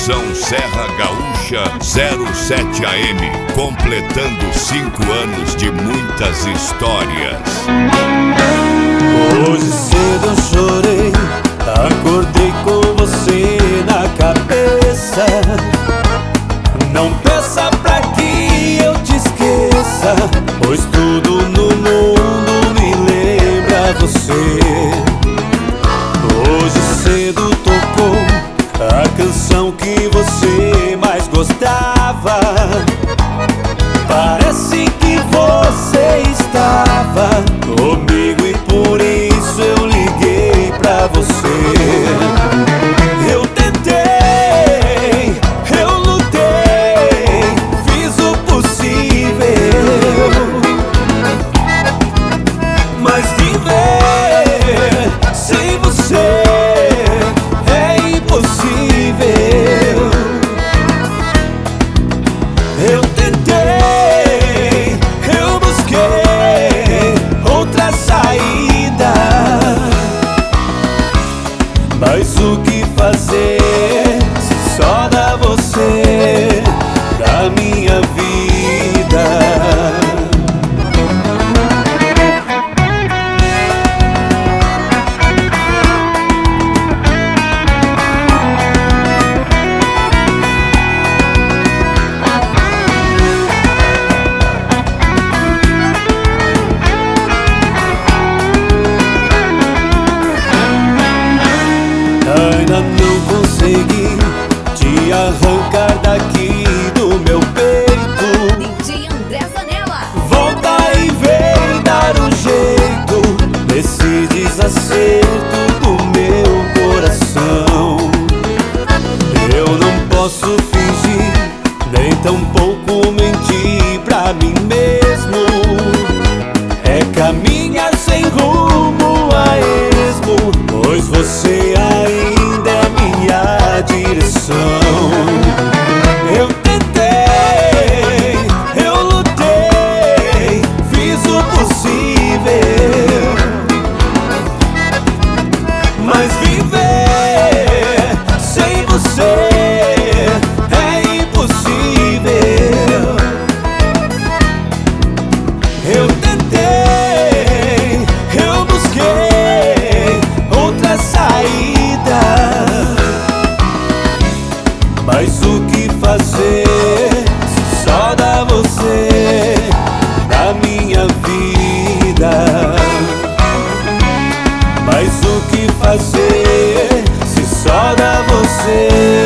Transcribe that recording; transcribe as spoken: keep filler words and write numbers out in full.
Estação Serra Gaúcha zero sete A M, completando cinco anos de muitas histórias. Hoje cedo eu chorei, acordei com você na cabeça. Não peça pra que eu te esqueça, pois tudo no mundo me lembra você. Hoje cedo tocou a canção que você mais gostava. Parece que você estava comigo e por isso eu liguei pra você. Eu tentei, eu lutei, fiz o possível, mas viver sem você é impossível. Eu tentei, eu busquei outra saída, mas o que fazer se só dá você da minha vida? Ainda não consegui te arrancar daqui do meu peito. D J André Zanella. Volta e vem dar um jeito nesse desacerto do meu coração. Eu não posso fingir, nem tampouco mentir pra mim mesmo. É caminhar sem rumo a esmo, pois você ainda é minha direção. Eu tentei, eu lutei, fiz o possível, mas viver sem você é impossível. Eu tentei, eu busquei outra saída, mas o que fazer se só dá você da minha vida? Mas o que fazer se só dá você?